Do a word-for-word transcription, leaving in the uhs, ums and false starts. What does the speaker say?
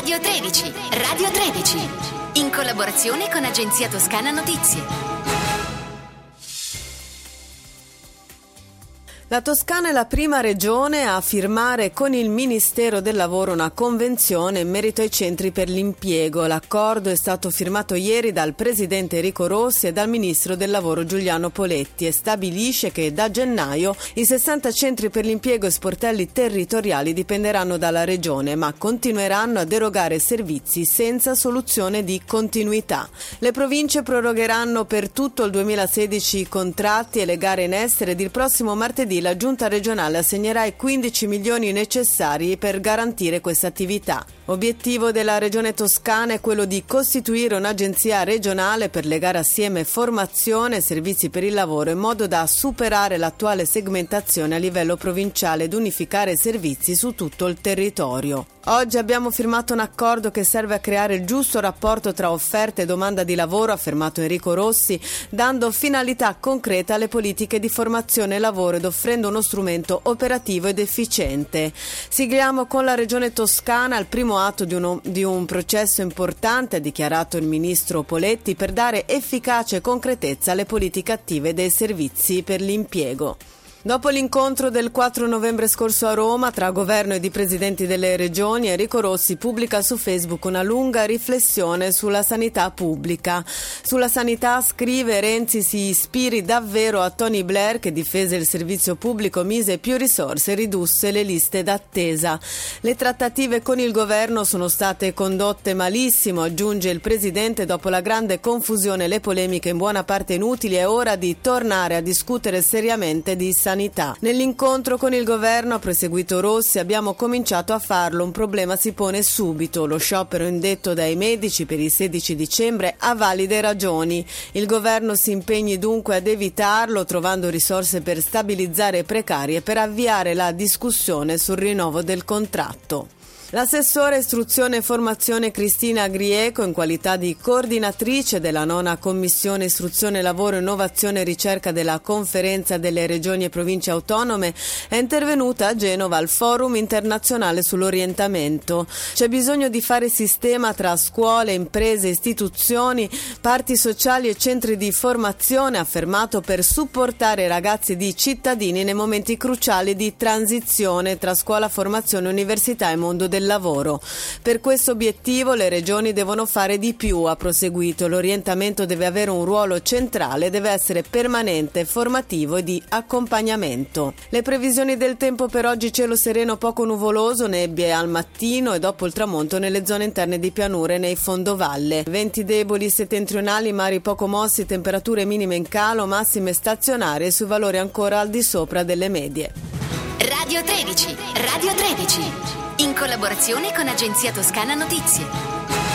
Radio tredici, Radio tredici, in collaborazione con Agenzia Toscana Notizie. La Toscana è la prima regione a firmare con il Ministero del Lavoro una convenzione in merito ai centri per l'impiego. L'accordo è stato firmato ieri dal Presidente Enrico Rossi e dal Ministro del Lavoro Giuliano Poletti e stabilisce che da gennaio i sessanta centri per l'impiego e sportelli territoriali dipenderanno dalla Regione, ma continueranno ad erogare servizi senza soluzione di continuità. Le province prorogheranno per tutto il duemilasedici i contratti e le gare in essere ed il prossimo martedì la Giunta regionale assegnerà i quindici milioni necessari per garantire questa attività. Obiettivo della Regione Toscana è quello di costituire un'agenzia regionale per legare assieme formazione e servizi per il lavoro in modo da superare l'attuale segmentazione a livello provinciale ed unificare servizi su tutto il territorio. Oggi abbiamo firmato un accordo che serve a creare il giusto rapporto tra offerta e domanda di lavoro, ha affermato Enrico Rossi, dando finalità concreta alle politiche di formazione e lavoro ed offrendo uno strumento operativo ed efficiente. Sigliamo con la Regione Toscana il primo atto di, uno, di un processo importante, ha dichiarato il Ministro Poletti, per dare efficacia e concretezza alle politiche attive dei servizi per l'impiego. Dopo l'incontro del quattro novembre scorso a Roma tra governo ed i presidenti delle regioni, Enrico Rossi pubblica su Facebook una lunga riflessione sulla sanità pubblica. Sulla sanità, scrive, Renzi si ispiri davvero a Tony Blair che difese il servizio pubblico, mise più risorse e ridusse le liste d'attesa. Le trattative con il governo sono state condotte malissimo, aggiunge il presidente, dopo la grande confusione e le polemiche in buona parte inutili è ora di tornare a discutere seriamente di sanità. Nell'incontro con il governo, ha proseguito Rossi, abbiamo cominciato a farlo, un problema si pone subito, lo sciopero indetto dai medici per il sedici dicembre ha valide ragioni, il governo si impegni dunque ad evitarlo trovando risorse per stabilizzare i precari e per avviare la discussione sul rinnovo del contratto. L'assessore istruzione e formazione Cristina Grieco, in qualità di coordinatrice della nona commissione istruzione, lavoro, innovazione e ricerca della conferenza delle regioni e province autonome, è intervenuta a Genova al Forum internazionale sull'orientamento. C'è bisogno di fare sistema tra scuole, imprese, istituzioni, parti sociali e centri di formazione, affermato, per supportare i ragazzi di cittadini nei momenti cruciali di transizione tra scuola, formazione, università e mondo del del lavoro. Per questo obiettivo le regioni devono fare di più, ha proseguito. L'orientamento deve avere un ruolo centrale, deve essere permanente, formativo e di accompagnamento. Le previsioni del tempo per oggi: cielo sereno poco nuvoloso, nebbie al mattino e dopo il tramonto nelle zone interne di pianure e nei fondovalle. Venti deboli settentrionali, mari poco mossi, temperature minime in calo, massime stazionarie sui valori ancora al di sopra delle medie. Radio tredici, Radio tredici, in collaborazione con Agenzia Toscana Notizie.